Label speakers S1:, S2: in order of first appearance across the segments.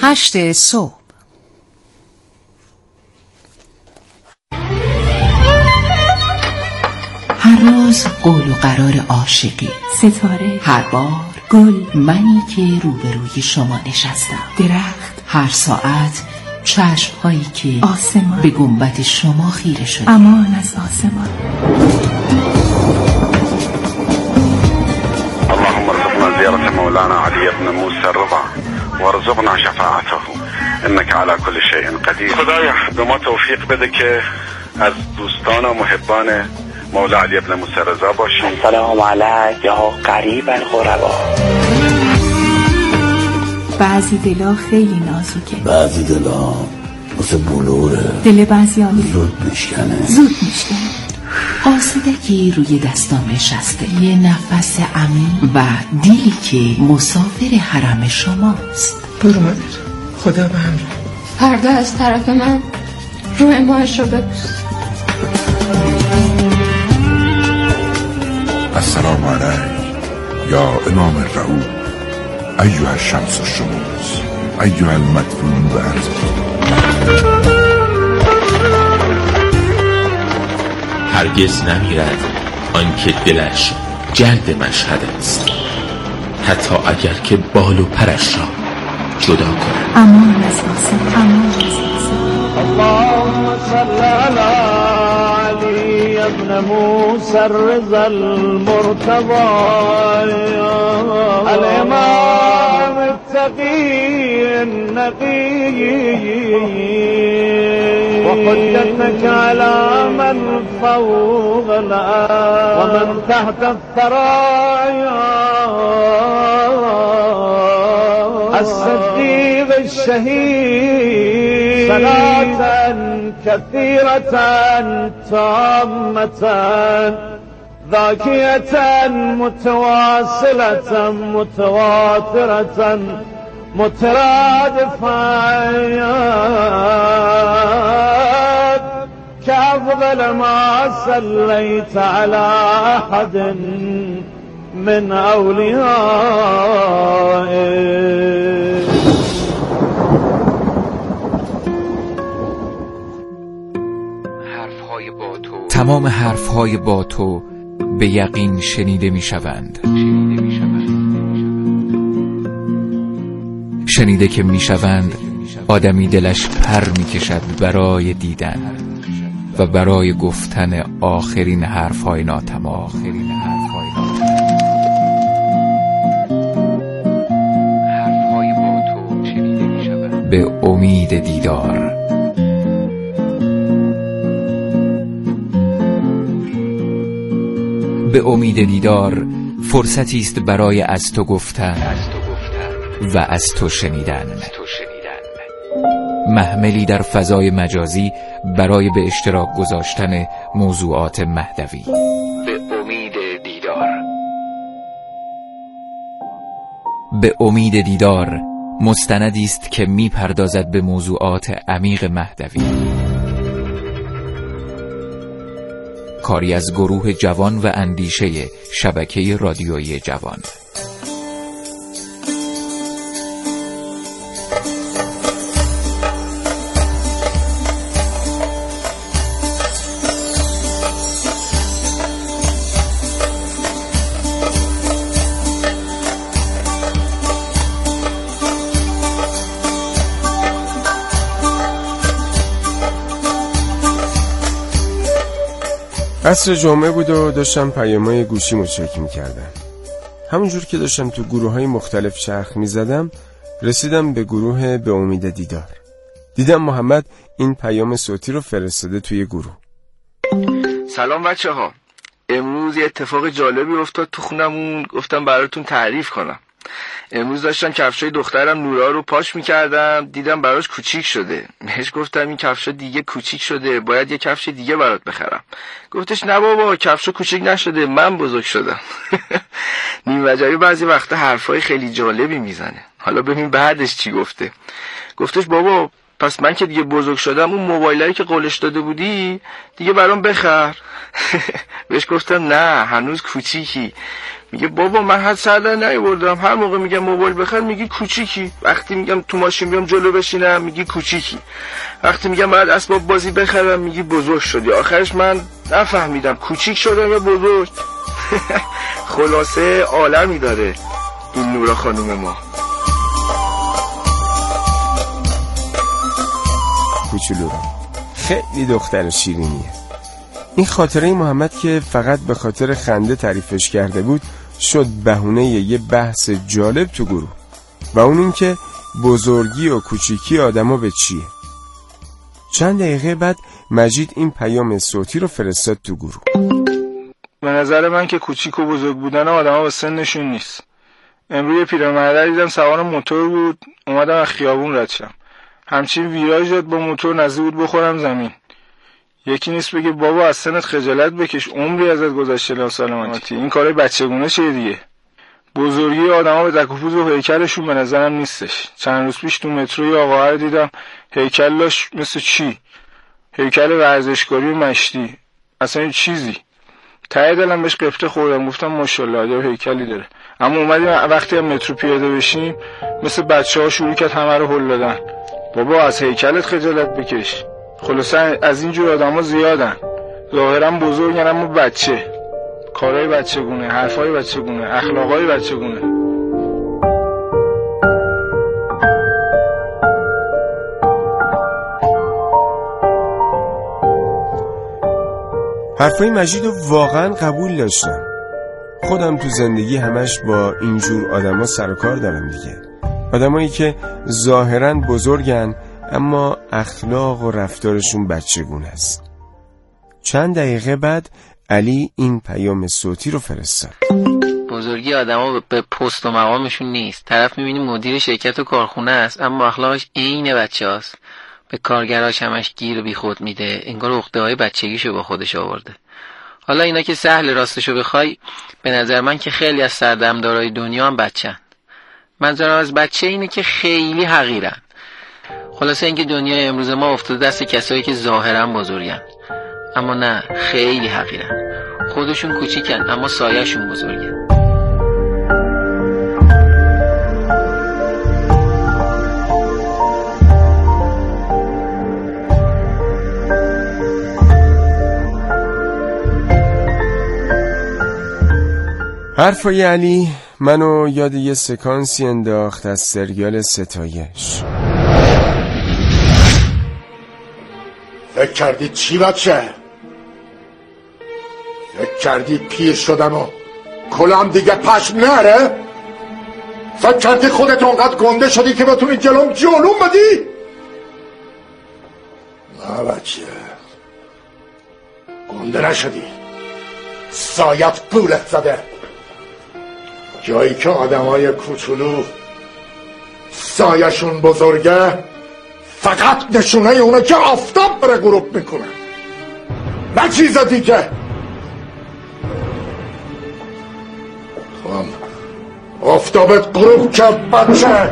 S1: 8 صبح. هر روز قول و قرار عاشقی،
S2: ستاره،
S1: هر بار
S2: گل،
S1: منی که روبروی شما نشستم،
S2: درخت،
S1: هر ساعت چشم‌هایی که
S2: آسمان
S1: به گنبد شما خیره شده.
S2: امان از آسمان.
S3: اللهم ارزقنا زيارة مولانا علي بن موسى الرضا وارزقنا شفاعته انك على كل شيء قدیر. خدایا به ما توفیق بده که از دوستان و محبان مولا علی بن موسی رضا باشیم.
S4: سلام علیک یا قریب الغربا.
S2: بعضی دلا خیلی نازکه،
S5: بعضی دلا مثل بلوره،
S2: دل بعضیانی
S5: زود میشکنه.
S1: قاصدکی روی دستان نشسته، یه نفس عمیق و دیلی که مسافر حرم شماست.
S6: برو مادر، خدا به همراه.
S7: پرده از طرف من روی ماهش رو ببوس.
S8: السلام علیک یا امام الرعود ایها الشمس الشموس ایها المدفون به ارض.
S9: هرگز نمیرد آنکه دلش جلد مشهد است، حتی اگر که بال و پرش را جدا کند.
S2: امان از آسمان، امان از آسمان.
S10: اللهم صل علی علی ابن موسی الرضا المرتضى الامام التقی النقی وحجتك على من فوق الأرض ومن تحت الثرايا الصديق الشهيد صلاة كثيرة تامة ذاكية متواصلة متواترة مترادفة كأفضل ما صليت على أحد من أوليائك.
S11: تمام حرفهای با تو به یقین شنیده می شوند. شنیده که می شوند آدمی دلش پر می کشد برای دیدن و برای گفتن آخرین حرفهای ناتمام. حرفهای با تو شنیده می شوند به امید دیدار. به امید دیدار فرصتی است برای از تو گفتن و از تو شنیدن. محملی در فضای مجازی برای به اشتراک گذاشتن موضوعات مهدوی. به امید دیدار. به امید دیدار مستندی است که می‌پردازد به موضوعات عمیق مهدوی. کاری از گروه جوان و اندیشه شبکه رادیویی جوان.
S12: عصر جمعه بود و داشتم پیام‌های گوشیمو چک می‌کردم. همونجور که داشتم تو گروه‌های مختلف چرخ می‌زدم، رسیدم به گروه به امید دیدار. دیدم محمد این پیام صوتی رو فرستاده توی گروه.
S13: سلام بچه‌ها. امروز یه اتفاق جالبی افتاد تو خونمون، گفتم براتون تعریف کنم. امروز داشتم کفشای دخترم نورا رو پاش میکردم، دیدم براش کوچیک شده. بهش گفتم این کفشا دیگه کوچیک شده، باید یه کفش دیگه برات بخرم. گفتش نه بابا، کفشا کوچیک نشده، من بزرگ شدم. نیم وجبی بعضی وقتا حرفای خیلی جالبی میزنه. حالا ببین بعدش چی گفته. گفتش بابا پس من که دیگه بزرگ شدم، اون موبایلایی که قولش داده بودی دیگه برام بخر. بهش گفتم نه هنوز کوچیکی. میگه بابا من حد سر در نیاوردم، هر موقع میگم موبایل بخر میگی کوچیکی، وقتی میگم تو ماشین بیام جلو بشینم میگی کوچیکی، وقتی میگم بعد اسباب بازی بخرم میگی بزرگ شدی. آخرش من نفهمیدم کوچیک شدم یا بزرگ. خلاصه عالمی داره این نورا خانم ما.
S12: کوچولو خیلی دختر شیرینیه. این خاطره محمد که فقط به خاطر خنده تعریفش کرده بود شد بهونه یه بحث جالب تو گروه، و اون این که بزرگی و کوچیکی آدما به چیه. چند دقیقه بعد مجید این پیام صوتی رو فرستاد تو گروه.
S13: به نظر من که کوچیک و بزرگ بودن آدما به سنشون نیست. امروز پیرمرد دیدم سوار موتور بود، اومدم از خیابون رد شدم، همچین ویراژ داد با موتور نزدیک بود بخورم زمین. یکی نیست بگه بابا از سنت خجالت بکش، عمری ازت گذشته ناسلامتی. این کارای بچگونه چیه دیگه؟ بزرگی آدما به دک و پوز و هیکلشون به نظرم نیستش. چند روز پیش تو مترو یه آقا رو دیدم، هیکل داشت مثل چی؟ هیکل ورزشکاری و مشتی، اصلا این چیزی. ته دلم بهش قفطه خوردم، گفتم ماشاءالله یه هیکلی داره. اما اومدیم وقتی هم مترو پیاده بشیم مثل بچه‌ها شروع کرد همه رو هل دادن. بابا از هیکلت خجالت بکش. خلاصا از اینجور آدما زیادن، ظاهرا بزرگن اما بچه، کارهای بچگونه، حرفای بچگونه، اخلاقای بچگونه.
S12: حرفای مجید رو واقعا قبول داشتم. خودم تو زندگی همش با اینجور آدما سر و کار دارم دیگه. آدمایی که ظاهرا بزرگن اما اخلاق و رفتارشون بچگونه است. چند دقیقه بعد علی این پیام صوتی رو فرستاد.
S14: بزرگی آدما به پست و مقامشون نیست. طرف میبینی مدیر شرکت و کارخونه است اما اخلاقش عین بچه‌هاست. به کارگراش همش گیر و بیخود میده، انگار عقده‌های بچگیشو با خودش آورده. حالا اینا که سهل راستشو بخوای، به نظر من که خیلی از سردمدارای دنیا هم بچه‌ن. منظورم از بچه اینه که خیلی حقیرن. خلاصه اینکه دنیای امروز ما افتاده دست کسایی که ظاهرا بزرگن اما نه، خیلی حقیرن. خودشون کوچیکن اما سایه‌شون بزرگه.
S12: حرفای علی منو یاد یه سکانسی انداخت از سریال ستایش.
S15: فکر کردی چی بچه؟ فکر کردی پیر شدم و کلام دیگه پشم نره؟ فکر کردی خودت اونقدر گنده شدی که بتونی جلوم بدی؟ نه بچه، گنده نشدی، سایت گولت زده. جایی که آدمای کوچولو سایشون بزرگه فقط نشونه اونه که آفتاب بره غروب میکنه، نه چیز دیگه. خب آفتابت غروب کرد بچه.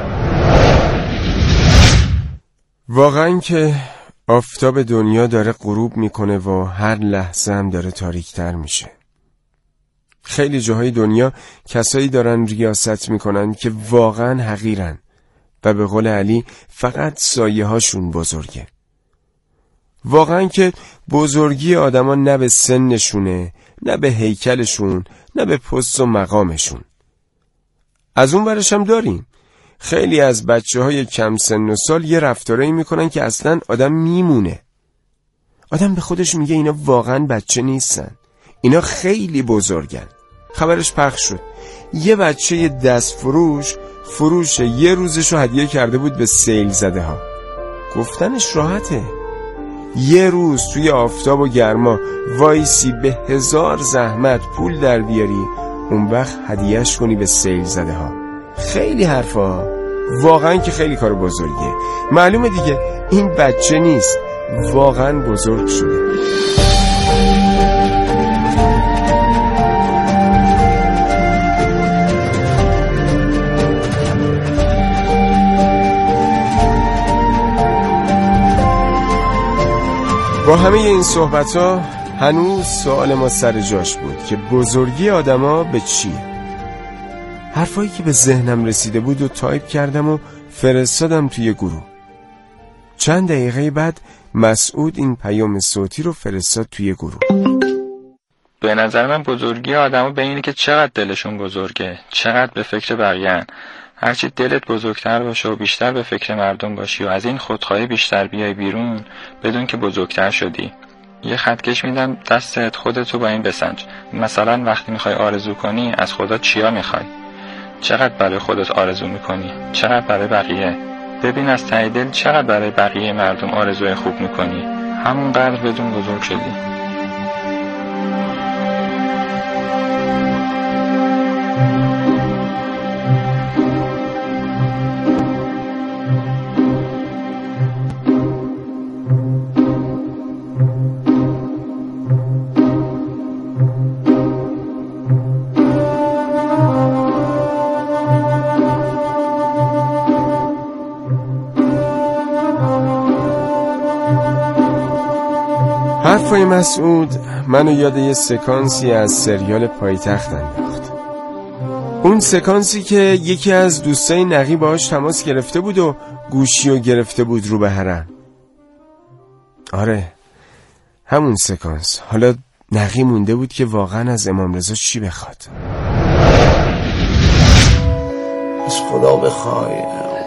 S12: واقعا که آفتاب دنیا داره غروب میکنه و هر لحظه هم داره تاریکتر میشه. خیلی جاهای دنیا کسایی دارن ریاست میکنن که واقعا حقیرن و به قول علی فقط سایه هاشون بزرگه. واقعا که بزرگی آدما نه به سنشونه، نه به هیکلشون، نه به پست و مقامشون. از اون ورش هم داریم خیلی از بچه‌های کم سن و سال یه رفتارایی میکنن که اصلا آدم میمونه. آدم به خودش میگه اینا واقعا بچه نیستن، اینا خیلی بزرگن. خبرش پخش شد یه بچه دست فروش یه روزشو هدیه کرده بود به سیل زده ها. گفتنش راحته، یه روز توی آفتاب و گرما وایسی به 1000 زحمت پول در بیاری، اون وقت هدیهش کنی به سیل زده ها. خیلی حرفا، واقعا که خیلی کار بزرگه. معلومه دیگه این بچه نیست، واقعا بزرگ شده. با همه این صحبت‌ها هنوز سوال ما سر جاش بود که بزرگی آدما به چیه؟ حرفایی که به ذهنم رسیده بود و تایپ کردم و فرستادم توی گروه. چند دقیقه بعد مسعود این پیام صوتی رو فرستاد توی گروه.
S16: به نظر من بزرگی آدمو به اینه که چقدر دلشون بزرگه، چقدر به فکر بقیه‌ان. هرچی دلت بزرگتر باشه و بیشتر به فکر مردم باشی و از این خودخواهی بیشتر بیای بیرون، بدون که بزرگتر شدی. یه خطکش میدم دستت، خودتو با این بسنج. مثلا وقتی میخوای آرزو کنی از خدا چیا میخوای؟ چقدر برای خودت آرزو میکنی؟ چقدر برای بقیه؟ ببین از ته دل چقدر برای بقیه مردم آرزوی خوب میکنی. همونقدر بدون بزرگ شدی.
S12: حرفای مسعود منو یاد یه سکانسی از سریال پایتخت انداخت. اون سکانسی که یکی از دوستای نقی باهاش تماس گرفته بود و گوشیو گرفته بود رو به هرم. آره همون سکانس. حالا نقی مونده بود که واقعا از امام رضا چی بخواد.
S5: از خدا بخوای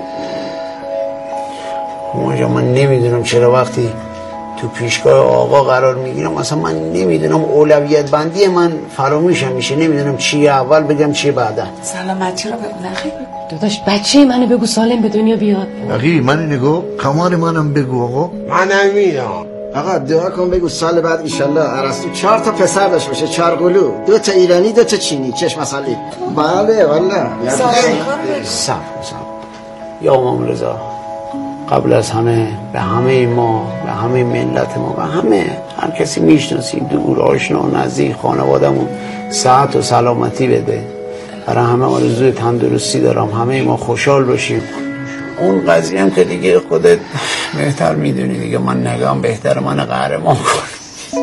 S5: من نمیدونم چرا وقتی تو پیشگاه آقا قرار میگیرم اصلا من نمیدونم اولویت بندی من فراموشم میشه، نمیدونم چی اول بگم چی بعدا.
S1: سلامتی رو بگو نخی.
S17: داداش بچه منو بگو سالم به دنیا بیاد.
S5: نقی منو نگو، کمال منم بگو آقا. من نمیدونم. آقا دعا کن بگو سال بعد انشالله ارسطو 4 تا پسر داشته باشه، 4 قلو، 2 تا ایرانی 2 تا چینی، چشم مسئله. بله والله. صبر یا امام رضا قبل از همه به همه ما، به همه ملت ما، به همه هر کسی میشناسیم دور آشنا نزدیک خانوادمون صحت و سلامتی بده. برای همه آرزوی تندرستی دارم، همه ما خوشحال باشیم. اون قضیه هم که دیگه خودت بهتر میدونی دیگه، من نگام بهتر من قهرمان کن.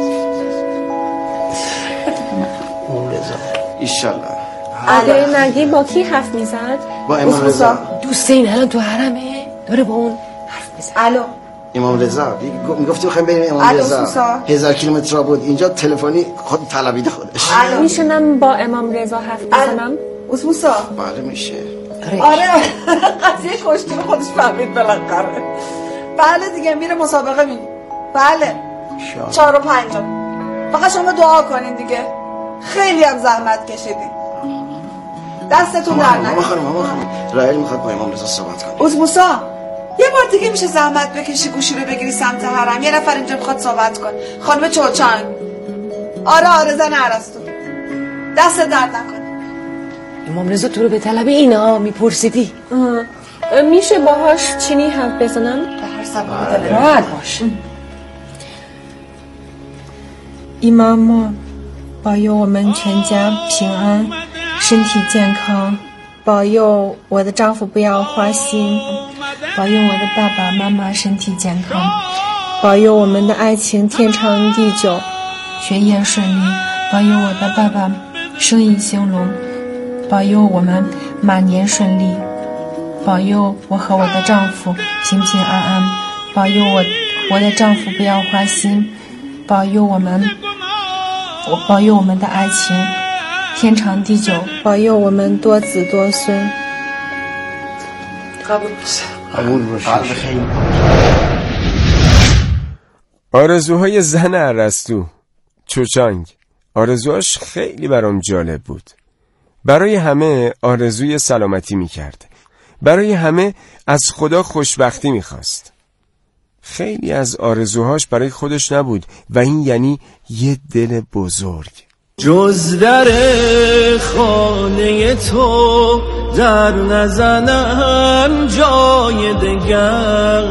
S5: اون رضا ایشالله.
S7: آقای نگی با کی حرف میزد؟
S5: با امام رضا.
S17: دوست این الان تو حرمه داره با اون حرف میزد.
S7: الو
S5: امام رضا میگفتی بخوایم بریم امام رضا 1000 کیلومتر بود اینجا، تلفنی خود طلبیده خودش.
S7: میشونم با امام رضا حرف بزنم؟
S5: موسا بله میشه.
S18: آره قضیه کشتی رو خودش فهمید بالاخره. بله دیگه میره مسابقه می. بله 4 و 5. فقط شما دعا کنین دیگه، خیلی هم زحمت کشیدین، دستتون در نکنه.
S5: ماما خانم رائل میخواد با امام رضا صحبت کنه.
S18: موسا یه بار دیگه میشه زحمت بکشی گوشی رو بگیری سمت حرم، یه نفر اینجا میخواد صحبت کن. خانم چوچان. آره زن ارسطو، دست درد نکنه.
S17: امام رضا تو رو به طلب اینا میپرسیدی؟
S7: میشه باهاش چینی حرف بزنم؟
S18: به هر سبب راحت باش.
S19: 姨妈妈保佑我们全家平安，身体健康，保佑我的丈夫不要花心，保佑我的爸爸妈妈身体健康，保佑我们的爱情天长地久，学业顺利，保佑我的爸爸生意兴隆，保佑我们马年顺利，保佑我和我的丈夫平平安安，保佑我的丈夫不要花心，保佑我们的爱情天长地久，保佑我们多子多孙。
S5: قبول باشه.
S12: آرزوهای زن ارسطو چوچانگ، آرزوهاش خیلی برام جالب بود. برای همه آرزوی سلامتی میکرد، برای همه از خدا خوشبختی میخواست. خیلی از آرزوهاش برای خودش نبود و این یعنی یه دل بزرگ.
S10: جز در خانه تو در نزنم جای دگر،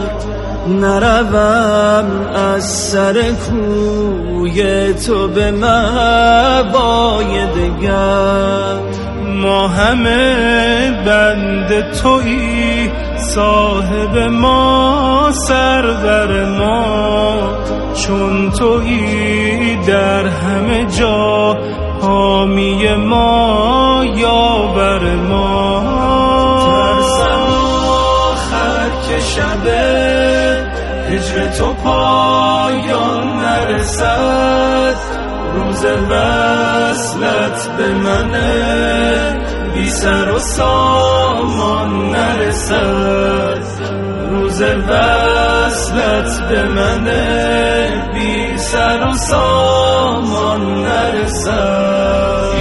S10: نروم از سر کوی تو به مبای دگر. ما همه بند تویی، صاحب ما سرور ما، چون تویی در همه جا حامی ما یاور ما. ترسم آخر که شبه هجر تو پایان نرسد، روز وصلت به منه بی سر و سامان نرسد، روز وصلت به منه بی سر و سامان نرسد.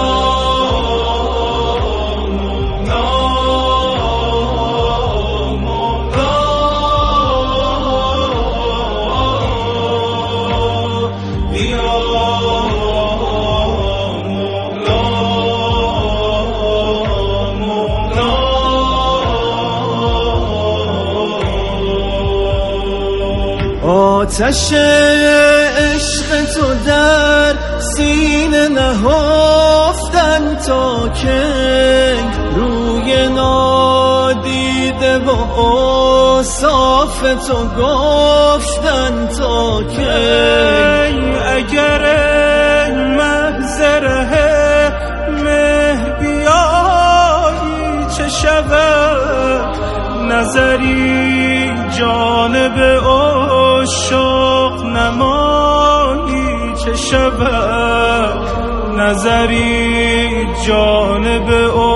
S10: آتش عشق تو در سینه نهفتن تا که روی نادیده و اوصاف تو گفتن تا که اگر محضره مه بیایی چه شود، نظری جانب عاشق نمایی چه شود، نظری جانب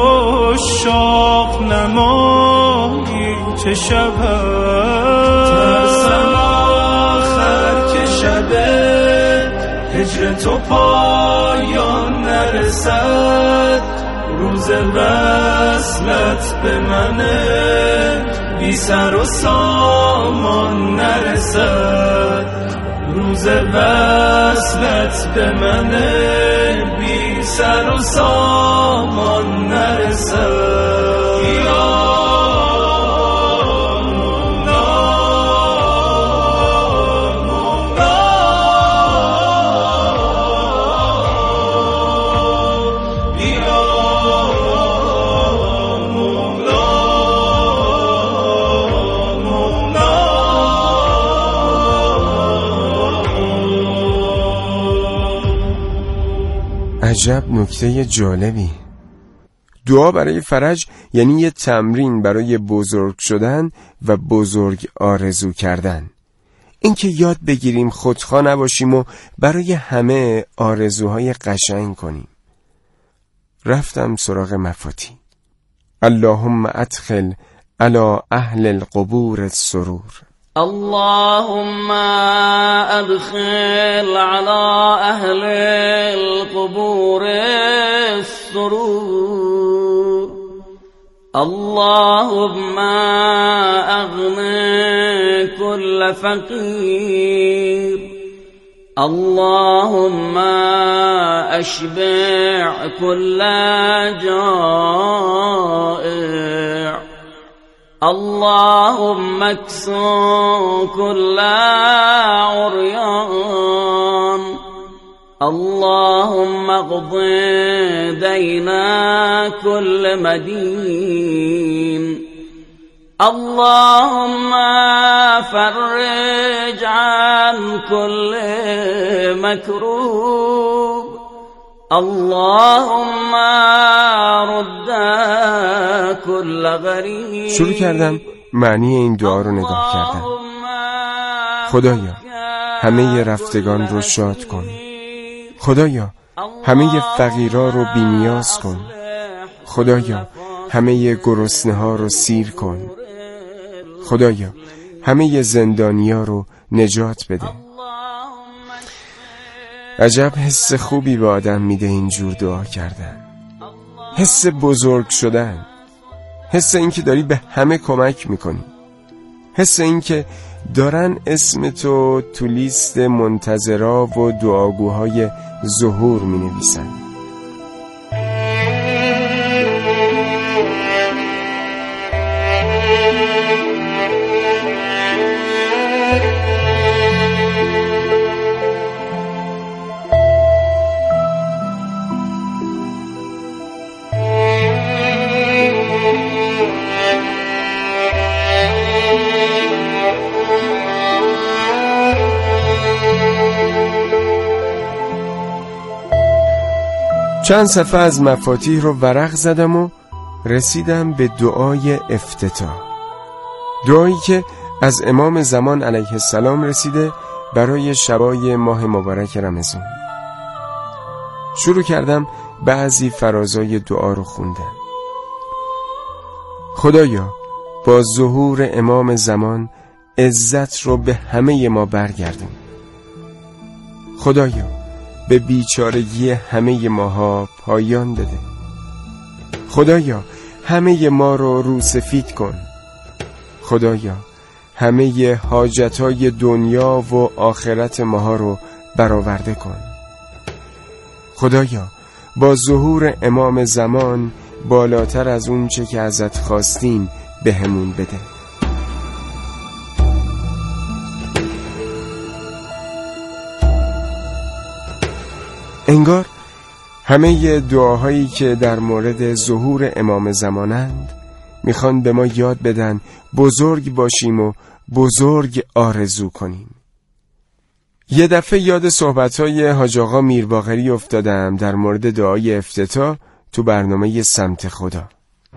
S10: عاشق نمایی چه شود. ترسم آخر که شبه هجر تو پایان نرسد، روز وصلت به منه بی سر و سامان نرسد، روز وصلت به منه بی سر و سامان نرسد.
S12: عجب نکته جالبی. دعا برای فرج یعنی یه تمرین برای بزرگ شدن و بزرگ آرزو کردن. اینکه یاد بگیریم خودخواه نباشیم و برای همه آرزوهای قشنگ کنیم. رفتم سراغ مفاتی. اللهم ادخل علی اهل القبور السرور.
S20: اللهم ادخل على اهل القبور السرور. اللهم اغني كل فقير. اللهم اشبع كل جائع. اللهم اكسو كل عريان. اللهم اقض دين كل مدين. اللهم فرج عن كل مكروب. اللهم رد كل غریب.
S12: شروع کردم معنی این دعا رو نگاه کردم. خدایا همه رفتگان رو شاد کن. خدایا همه فقیرا رو بی‌نیاز کن. خدایا همه گرسنه ها رو سیر کن. خدایا همه زندانیا رو نجات بده. عجب حس خوبی به آدم میده اینجور دعا کردن. حس بزرگ شدن، حس اینکه داری به همه کمک میکنی، حس اینکه دارن اسم تو تو لیست منتظرا و دعاگوهای ظهور مینویسن. چند صفحه از مفاتیح رو ورق زدم و رسیدم به دعای افتتاح، دعایی که از امام زمان علیه السلام رسیده برای شبای ماه مبارک رمضان. شروع کردم بعضی فرازای دعا رو خوندم. خدایا با ظهور امام زمان عزت رو به همه ما برگردون. خدایا به بیچارگی همه ماها پایان بده. خدایا همه ما رو روسفید کن. خدایا همه حاجتهای دنیا و آخرت ماها رو برآورده کن. خدایا با ظهور امام زمان بالاتر از اون چه که ازت خواستیم بهمون بده. انگار همه دعاهایی که در مورد ظهور امام زمانند میخوان به ما یاد بدن بزرگ باشیم و بزرگ آرزو کنیم. یه دفعه یاد صحبت‌های حاج آقا میرباقری افتادم در مورد دعای افتتاح تو برنامه سمت خدا.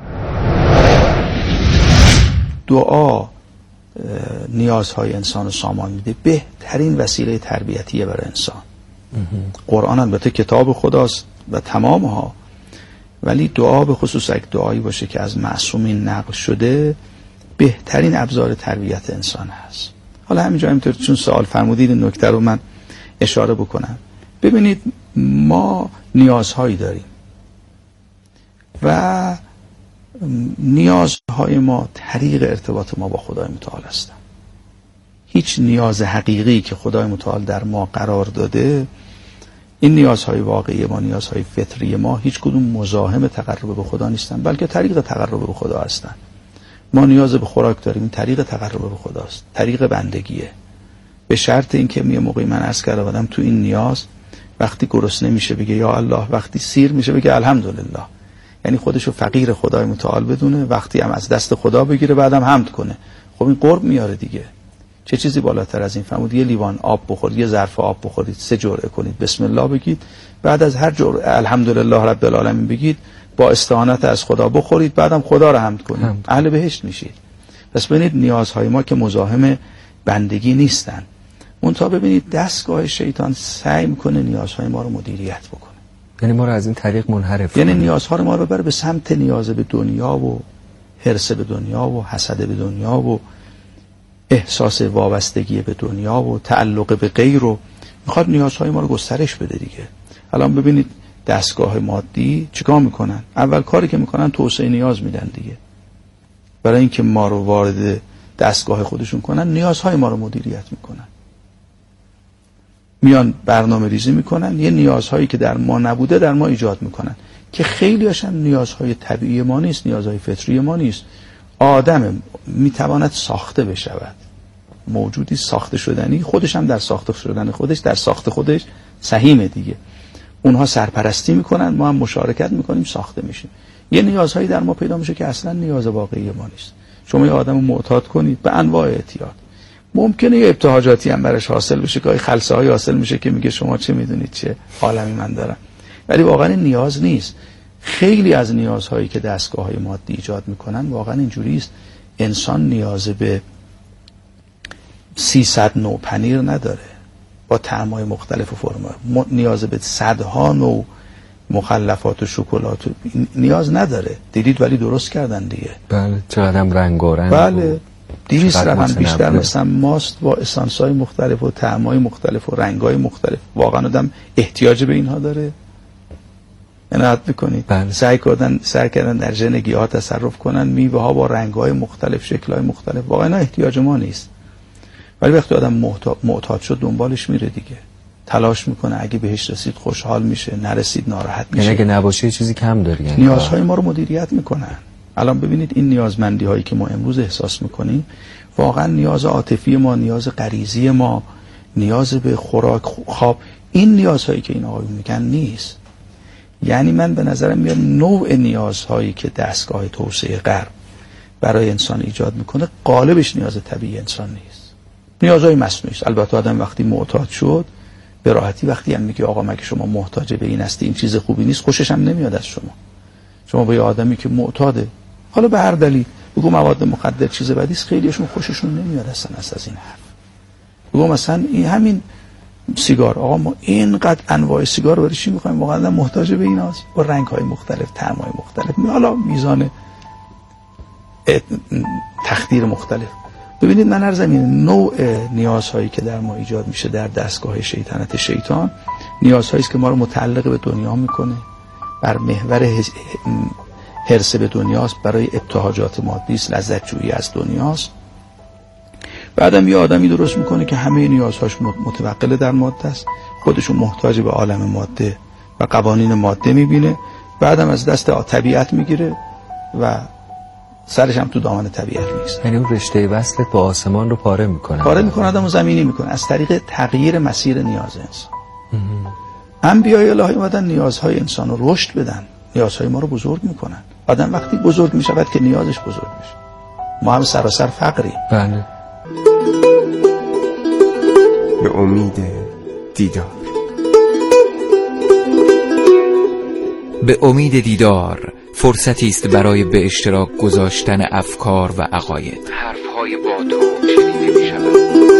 S21: دعا نیازهای انسان رو سامان میده، بهترین وسیله تربیتیه برای انسان. قرآن البته کتاب خداست و تمام ها، ولی دعا به خصوص یک دعایی باشه که از معصومین نقل شده بهترین ابزار تربیت انسان هست. حالا همینجا همینطور چون سوال فرمودید این نکته رو من اشاره بکنم. ببینید ما نیازهایی داریم و نیازهای ما طریق ارتباط ما با خدای متعال هستن. هیچ نیاز حقیقی که خدای متعال در ما قرار داده، این نیازهای واقعی ما، نیازهای فطری ما، هیچ کدوم مزاحم تقرب به خدا نیستن، بلکه طریق تقرب به خدا هستن. ما نیاز به خوراک داریم، طریق تقرب به خداست، طریق بندگیه. به شرط اینکه یه موقعی من عرض کردم آدم تو این نیاز وقتی گرسنه میشه بگه یا الله، وقتی سیر میشه بگه الحمدلله، یعنی خودشو فقیر خدای متعال بدونه، وقتی هم از دست خدا بگیره بعدم حمد کنه. خب این قرب میاره دیگه. چه چیزی بالاتر از این؟ فرمود یه لیوان آب بخورید، یه ظرف آب بخورید، 3 جرعه کنید، بسم الله بگید، بعد از هر جرعه الحمدلله رب العالمین بگید، با استعانت از خدا بخورید، بعدم خدا رو حمد کنید، اهل بهشت میشید. پس ببینید نیازهای ما که مزاحم بندگی نیستن. منتها ببینید دستگاه شیطان سعی میکنه نیازهای ما رو مدیریت بکنه،
S11: یعنی ما رو از این طریق منحرف،
S21: یعنی نیازها رو ما رو ببره به سمت نیاز به دنیا و حرص به دنیا و حسد به دنیا و احساس وابستگی به دنیا و تعلق به غیر رو میخواد نیازهای ما رو گسترش بده دیگه. الان ببینید دستگاه مادی چیکار میکنن؟ اول کاری که میکنن توسعه نیاز میدن دیگه. برای اینکه ما رو وارد دستگاه خودشون کنن، نیازهای ما رو مدیریت میکنن. میان برنامه ریزی میکنن، یه نیازهایی که در ما نبوده در ما ایجاد میکنن که خیلی هاشم نیازهای طبیعی ما نیست، نیازهای فطری ما نیست. آدم میتواند ساخته بشود، موجودی ساخته شدنی، خودش هم در ساخته شدن خودش، در ساخت خودش سهیمه دیگه. اونها سرپرستی میکنن، ما هم مشارکت میکنیم، ساخته میشیم. یه نیازهایی در ما پیدا میشه که اصلا نیاز واقعی ما نیست. شما یه آدم معتاد کنید به انواع اعتیاد، ممکنه یه ابتهاجاتی هم براش حاصل بشه، گاهی خلسه های حاصل میشه که میگه شما چه میدونید چه عالمی من دارم، ولی واقعا این نیاز نیست. خیلی از نیازهایی که دستگاه‌های مادی ایجاد میکنن واقعا اینجوری است. انسان نیاز به 300 نوع پنیر نداره با طعم‌های مختلف و فرم، نیاز به صدها نوع مخلفات و شکلات نیاز نداره. دیدید ولی درست کردن دیگه.
S11: بله، چقدر رنگارنگ.
S21: بله، 200 رقم بیشتر مثلا ماست با اسانس‌های مختلف و طعم‌های مختلف و رنگ‌های مختلف. واقعا آدم احتیاج به اینها داره؟ عنایت بکنید. سعی کردن در ژن ها تصرف کنن، میوه ها با رنگ های مختلف، شکل های مختلف. واقعا اینا احتیاج ما نیست، ولی وقتی آدم معتاد شد دنبالش میره دیگه، تلاش میکنه، اگه بهش رسید خوشحال میشه، نرسید ناراحت میشه.
S11: یعنی اگه نباشه چیزی کم داری. یعنی
S21: نیازهای ما رو مدیریت میکنن. الان ببینید این نیازمندی هایی که ما امروز احساس میکنیم واقعا نیاز عاطفی ما، نیاز غریزی ما، نیاز به خوراک، خواب، این نیازهایی که این آقایون میگن نیست. یعنی من به نظرم میاد نوع نیازهایی که دستگاه توسعه غرب برای انسان ایجاد میکنه قالبش نیاز طبیعی انسان نیست، نیازهای مصنوعی است. البته آدم وقتی معتاد شد به راحتی وقتی هم میگه آقا مگه شما محتاج به این هستی، این چیز خوبی نیست، خوشش هم نمیاد از شما با یه آدمی که معتاده، حالا به هر دلیل، بگو مواد مخدر چیز بدی است، خیلیشون خوششون نمیاد اصلا از این حرف. بگو مثلا این همین سیگار، آقا ما اینقدر انواع سیگار رو برای چی می‌خوایم؟ واقعا محتاج به ایناست، با رنگ‌های مختلف، طعم‌های مختلف، حالا میزان تخدیر مختلف. ببینید من عرضم اینه، نوع نیازهایی که در ما ایجاد میشه در دستگاه شیطنت شیطان، نیازهایی است که ما رو متعلق به دنیا میکنه، بر محور حرص به دنیاست، برای ابتهاجات مادی است، لذت جویی از دنیاست. بعدم یه آدمی درست میکنه که همه نیازهاش متوقل در ماده است، خودشون محتاج به عالم ماده و قوانین ماده میبینه، بعدم از دست طبیعت میگیره و سرش هم تو دامن طبیعت میگذاره.
S11: یعنی اون رشته وصلت با آسمان رو پاره میکنه
S21: آدمو زمینی میکنه از طریق تغییر مسیر نیاز انسان. انبیای الهی اومدن نیازهای انسان رو رشد بدن، نیازهای ما رو بزرگ میکنن. آدم وقتی بزرگ میشود که نیازش بزرگ میشه. ما هم سراسر فقریم.
S11: بله.
S12: به امید دیدار.
S11: به امید دیدار فرصتی است برای به اشتراک گذاشتن افکار و عقاید. حرفهای با تو شنیده می شود.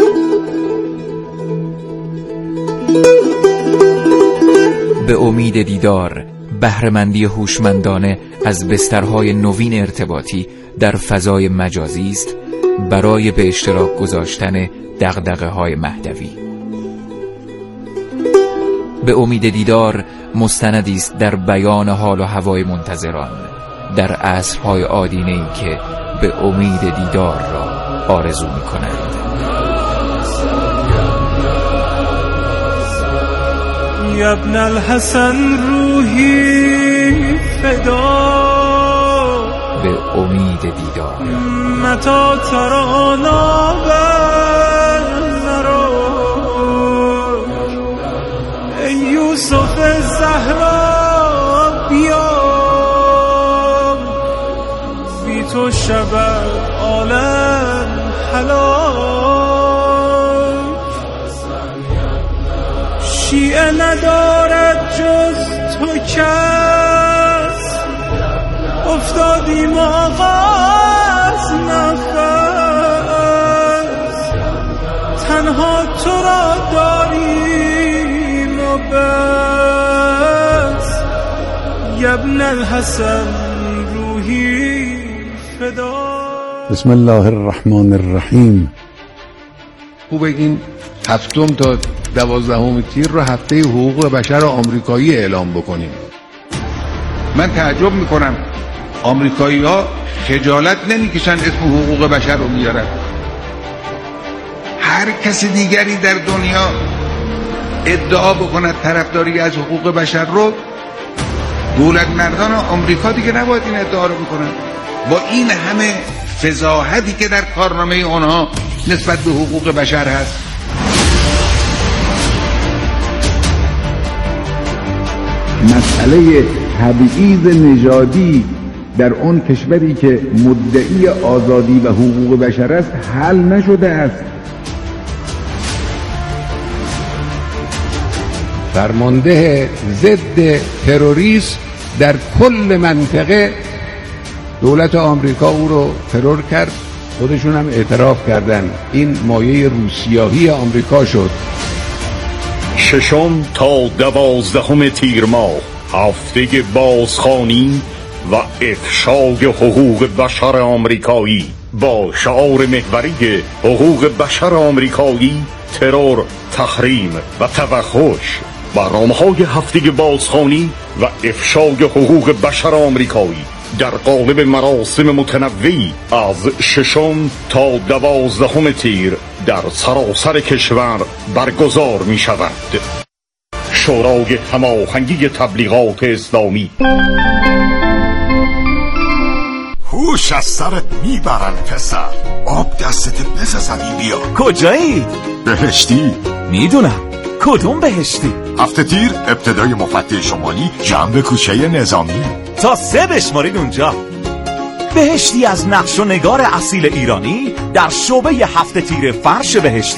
S11: به امید دیدار بهره‌مندی هوشمندانه از بسترهای نوین ارتباطی در فضای مجازی است برای به اشتراک گذاشتن دغدغه‌های مهدوی. به امید دیدار مستندی است در بیان حال و هوای منتظران در عصرهای آدینه‌ای که به امید دیدار را آرزو می‌کنند.
S10: یا ابن الحسن روحی فدا
S11: به امید دیدار.
S10: متا ترانا نرو ای یوسف زهرا بیا بی تو شبت عالم حلال شیعه ندارد جز تو کس افتادیم آغاز نفس تنها تو را داریم و بس یا ابن الحسن روحی فدا.
S3: بسم الله الرحمن الرحیم.
S22: خوب بگیم 7 تا 12 تیر رو هفته حقوق بشر آمریکایی اعلام بکنیم. من تعجب میکنم آمریکایی ها خجالت نمیکشن اسم حقوق بشر رو میارن. هر کسی دیگری در دنیا ادعا بکند طرفداری از حقوق بشر رو، دولت مردان آمریکا دیگه نباید این ادعا رو بکنن. با این همه فضاحتی که در کارنامه اونها نسبت به حقوق بشر هست. مسئله تبعیض نژادی در آن کشوری که مدعی آزادی و حقوق بشر است حل نشده است. فرمانده ضد تروریسم در کل منطقه دولت آمریکا او رو ترور کرد، خودشون هم اعتراف کردن. این مایه روسیاهی آمریکا شد.
S23: 6 تا 12 تیر ماه هفته بازخوانی و افشای حقوق بشر آمریکایی با شعار محوری حقوق بشر آمریکایی، ترور، تحریم و توحش. برنامه‌های هفته بازخوانی و افشای حقوق بشر آمریکایی در قالب مراسم متنوعی از 6 تا 12 تیر در سراسر کشور برگزار می شود. شورای هماهنگی تبلیغات اسلامی.
S8: هوش از سرت میبرن پسر، آب دستت بزنی بیا.
S24: کجایی؟
S8: بهشتی.
S24: میدونم. کدوم بهشتی؟
S8: هفته تیر ابتدای مفتح شمالی جنب کوچه نظامی.
S24: تا 3 بشمارید اونجا. بهشتی از نقش و نگار اصیل ایرانی در شعبه هفته تیر فرش بهشتی.